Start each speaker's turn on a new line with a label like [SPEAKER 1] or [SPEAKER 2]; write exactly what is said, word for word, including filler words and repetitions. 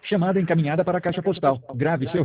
[SPEAKER 1] Chamada encaminhada para a caixa postal. Grave seu